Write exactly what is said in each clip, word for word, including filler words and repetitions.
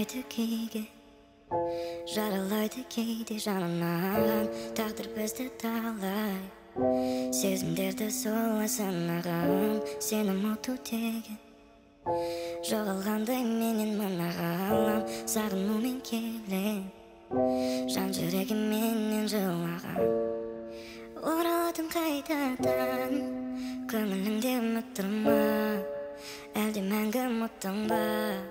Qaramайды keyge, jaralaydı кейде жанынан. Taqdir bizdi talay, сезімдерді солай санаған. Сені ұмыту деген жоғалғандай менен мына ғалам. Сағынумен келем, жан жүрегім менен жылаған. Ораладым қайтадан, көңіліңде үміт тұрма, әлде мәңгі ұмыттың ба?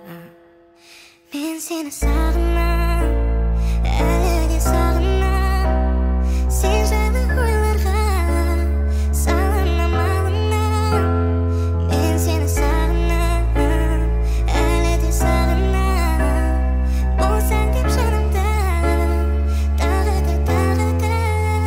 Мен сені сағынам, әлі де сағынам. Сен жайлы ойларға салынам, алынам. Мен сені сағынам, әлі де сағынам. Болсаң деп жанымда, тағы да, тағы да.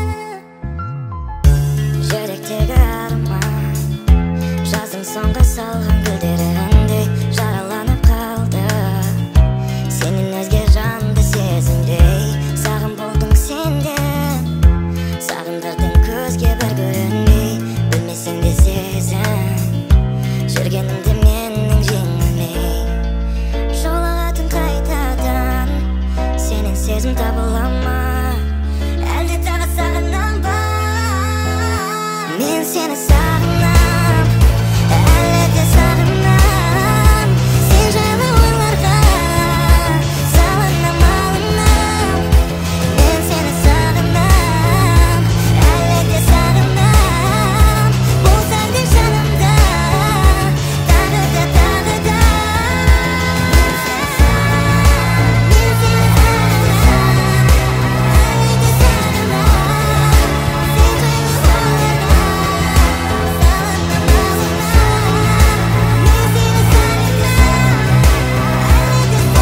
Жүректегі арман, жаздың соңғы салған гүлдеріндей жараланып қалды. Сенен өзге жанды сезімдей сағым болдың сенде. Сағындырдың көзге бір көрінбей, білмесең де сезім жүргенімді менің жеңілмей. Жолығатын қайтадан, сенен сезім табыла ма, әлде тағы сағынам ба? Мен сені сағынам, әлі де сағынам. Сен жайлы ойларға салынам, алынам. Мен сені сағынам, әлі де сағынам. Болсаң деп жанымда, тағы да, тағы да. Мен сені сағынам, мен сені сағынам, әлі де сағынам. Сен жайлы ойларға салынам, алынам. Мен сені сағынам, әлі де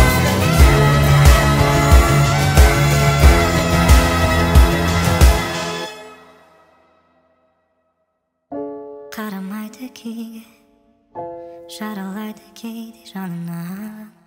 сағынам. Қарамайды кейге, жаралайды кейде жанынан.